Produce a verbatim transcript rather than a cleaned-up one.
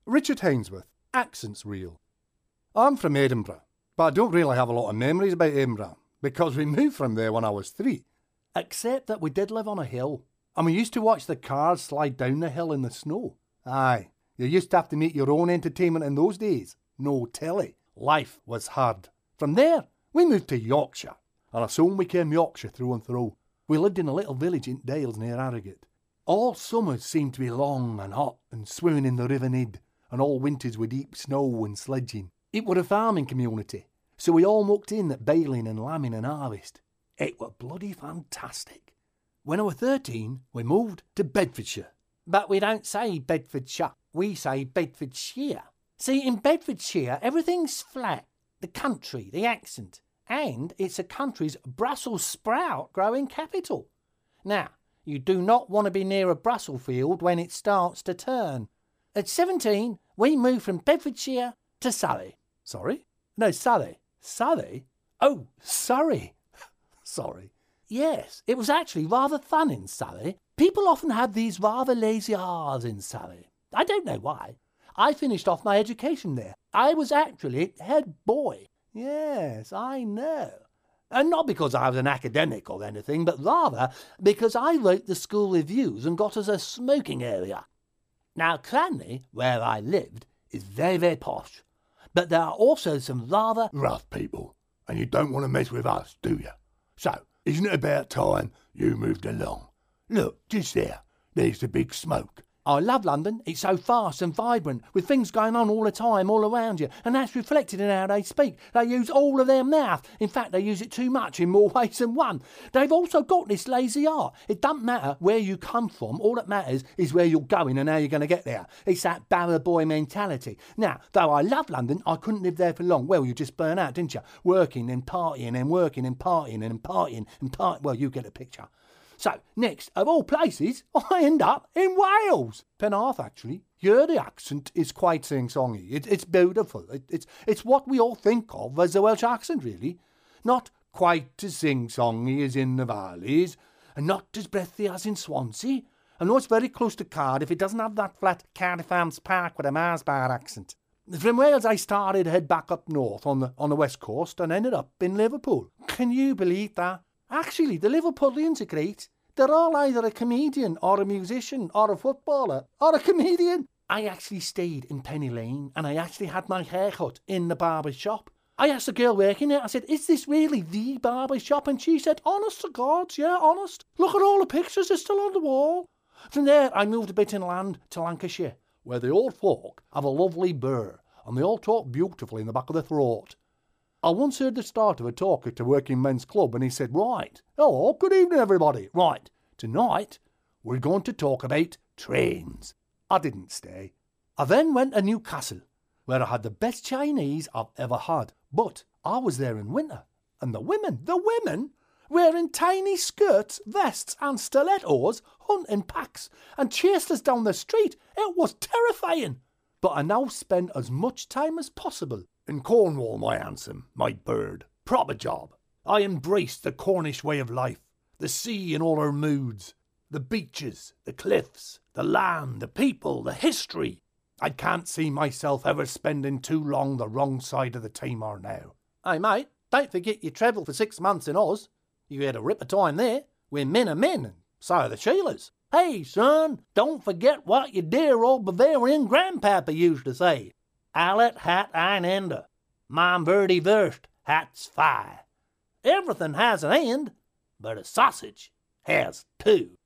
Richard Hainsworth, Accents Real. I'm from Edinburgh, but I don't really have a lot of memories about Edinburgh, because we moved from there when I was three. Except that we did live on a hill, and we used to watch the cars slide down the hill in the snow. Aye, you used to have to make your own entertainment in those days. No telly. Life was hard. From there, we moved to Yorkshire, and I soon became Yorkshire through and through. We lived in a little village in Dales near Harrogate. All summers seemed to be long and hot and swimming in the River Nid, and all winters were deep snow and sledging. It were a farming community, so we all mucked in at baling and lambing and harvest. It were bloody fantastic. When I was thirteen, we moved to Bedfordshire. But we don't say Bedfordshire, we say Bedfordshire. See, in Bedfordshire, everything's flat. The country, the accent, and it's a country's Brussels sprout growing capital. Now, you do not want to be near a Brussels field when it starts to turn. At seventeen, we moved from Bedfordshire to Surrey. Sorry? No, Surrey. Surrey? Oh, Surrey. Sorry. Yes, it was actually rather fun in Surrey. People often have these rather lazy R's in Surrey. I don't know why. I finished off my education there. I was actually head boy. Yes, I know. And not because I was an academic or anything, but rather because I wrote the school reviews and got us a smoking area. Now, Cranley, where I lived, is very, very posh. But there are also some rather rough people, and you don't want to mess with us, do you? So, isn't it about time you moved along? Look, just there, there's the big smoke. I love London. It's so fast and vibrant, with things going on all the time, all around you, and that's reflected in how they speak. They use all of their mouth. In fact, they use it too much in more ways than one. They've also got this lazy art. It doesn't matter where you come from. All that matters is where you're going and how you're going to get there. It's that barra boy mentality. Now, though I love London, I couldn't live there for long. Well, you just burn out, didn't you? Working and partying and working and partying and partying and partying. Well, you get the picture. So, next, of all places, I end up in Wales. Penarth, actually. Here the accent is quite sing-songy. It, it's beautiful. It, it's, it's what we all think of as a Welsh accent, really. Not quite as sing-songy as in the valleys, and not as breathy as in Swansea. I know it's very close to Cardiff. It doesn't have that flat Cardiff Arms Park with a Mars bar accent. From Wales, I started to head back up north on the, on the west coast and ended up in Liverpool. Can you believe that? Actually, the Liverpoolians are great. They're all either a comedian or a musician or a footballer or a comedian. I actually stayed in Penny Lane and I actually had my hair cut in the barber shop. I asked the girl working there, I said, is this really the barber shop? And she said, honest to God, yeah, honest. Look at all the pictures, they're still on the wall. From there, I moved a bit inland to Lancashire, where the old folk have a lovely burr and they all talk beautifully in the back of the throat. I once heard the start of a talk at a working men's club and he said, right, hello, good evening everybody. Right, tonight we're going to talk about trains. I didn't stay. I then went to Newcastle, where I had the best Chinese I've ever had. But I was there in winter, and the women, the women, wearing tiny skirts, vests and stilettos, hunting packs, and chased us down the street. It was terrifying. But I now spend as much time as possible in Cornwall, my handsome, my bird. Proper job. I embraced the Cornish way of life, the sea in all her moods, the beaches, the cliffs, the land, the people, the history. I can't see myself ever spending too long the wrong side of the Tamar now. Hey mate, don't forget you travelled for six months in Oz. You had a ripper time there, with men are men, and so are the Sheilas. Hey son, don't forget what your dear old Bavarian grandpapa used to say. Allet hat ein Ende. Mein birdie Wurst hat's fire. Everything has an end, but a sausage has two.